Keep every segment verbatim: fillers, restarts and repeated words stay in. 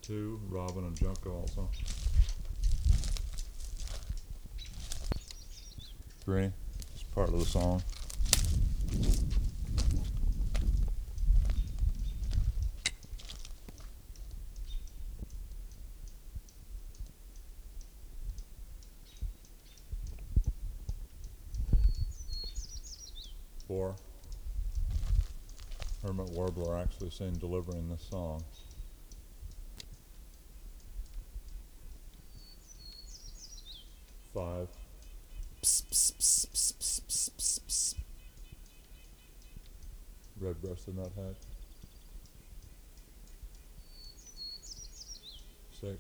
Two, Robin and Junco also. Three, it's part of the song. Four, Hermit Warbler actually sing delivering this song. Five, Red-breasted nuthatch. Six,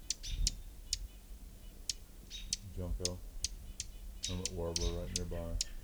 Junco, Hermit Warbler right nearby.